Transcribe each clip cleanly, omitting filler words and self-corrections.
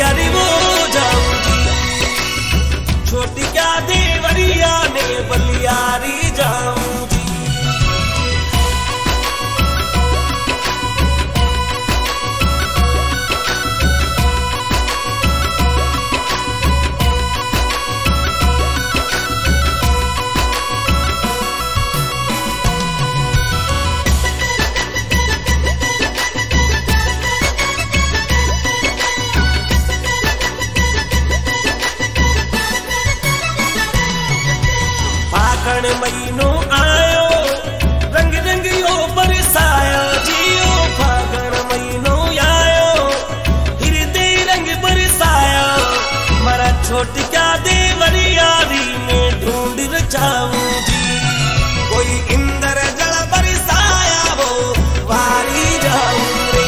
बलिया रे वो जाऊं जी, छोटी क्या देवरिया ने बलिया रे जाऊं जी। फागण महीनो आयो, रंग रंग यो बरसायो जियो, फागण महीनो आयो, हृदय रंग बरसायो, मरा छोट क्या देवरियारी में ढूंढ रचाऊं जी, कोई इंद्र जल बरसाया वो वारी जाऊं रे।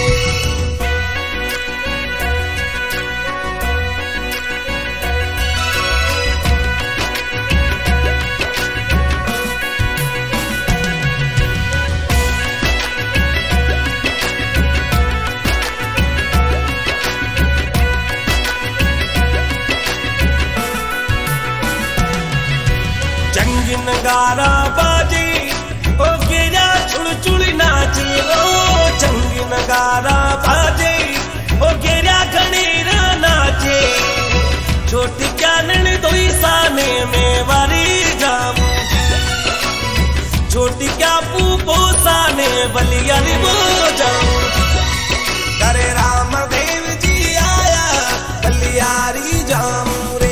जंग नगारा बाजे ओ गेरा छुड़ छुड़ नाचे, ओ जंग नगारा बाजे ओ गेरा घनेरा नाचे, छोटी क्या नन दोई साने में वारी जाऊं, छोटी क्या पूपो साने बलिया रे वो जाऊं, करे राम देव जी आया बलिया रे जाऊं रे।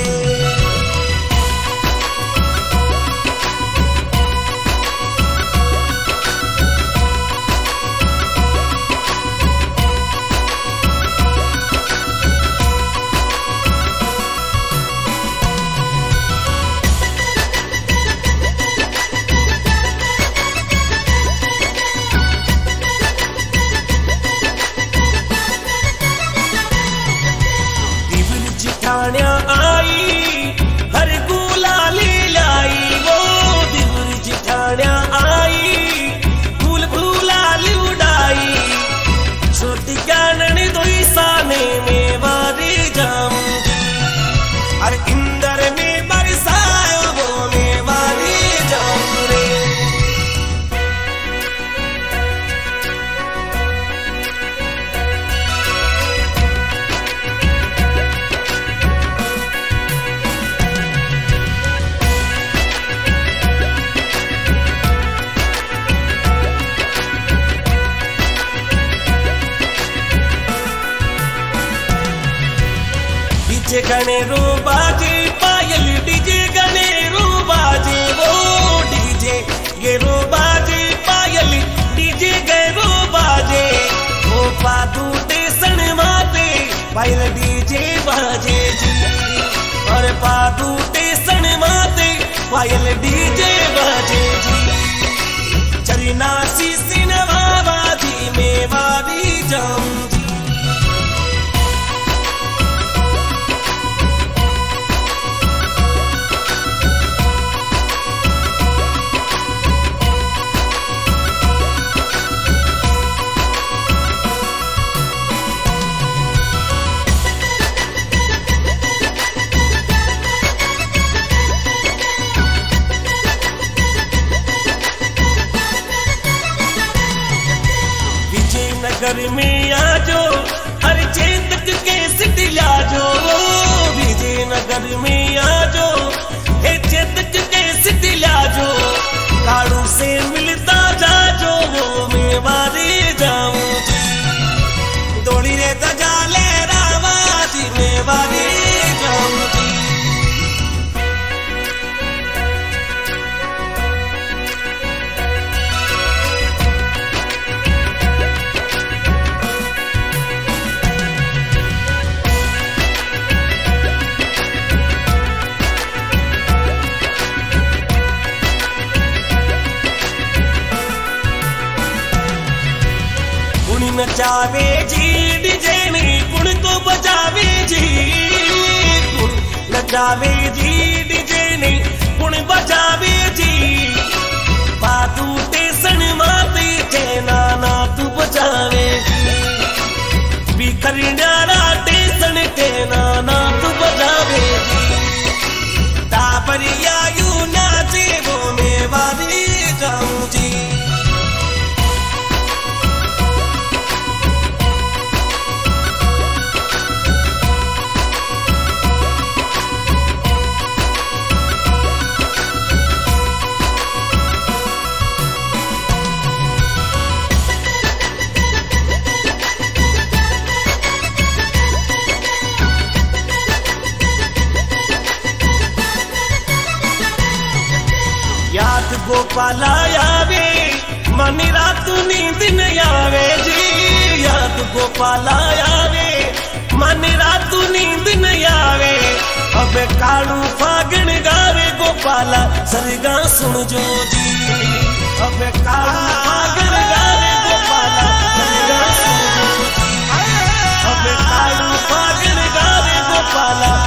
जिठाण्या आई हर गुलाली लाई, वो दिवर जिठाण्या आई फूल फूलाली उड़ाई, छोटी ज्ञानन दोई साने में वारी जाऊं जी, अरे इंदर में बरसायो वो में वारी जाऊं रे। डीजे गनेरो बाजे पायल, डीजे गनेरो बाजे, वो डीजे गेरो बाजे पायल, डीजे गेरो बाजे, वो पादू टेसन माते पायल डीजे बाजे जी, और पादू टेसन माते पायल डीजे बाजे जी, चरना सी सिनवा बाजी में वारी जाऊं जी। नगर में आजो हर चेतक के सिट लाजो, विजयनगर में आजो हे चेतक के सिट लाजो, काड़ू से मिलता जाजो वो में वारी जाऊं जी, दौड़ी रे तजा ले रावा जी में वारी जाऊं जी। नचावे जी डीजे ने कुण को बजावे जी, कुण नचावे जी डीजे ने कुण बजावे जी, पादू टेसन माते चैना ना तू बजावे जी, बिखरणारा टेसन के नाना तू बजावे टाबरिया यू नाचे वो में वारी जाऊं जी। याद गोपाला आवे मन रात नींद न आवे जी। याद गोपाला आवे मन रात नींद न आवे। अब कालू फागण गावे गोपाला सरगा सुन जो जी। अब कालू फागण गावे गोपाला सरगा सुन जो जी। अब कालू फागण गावे गोपाला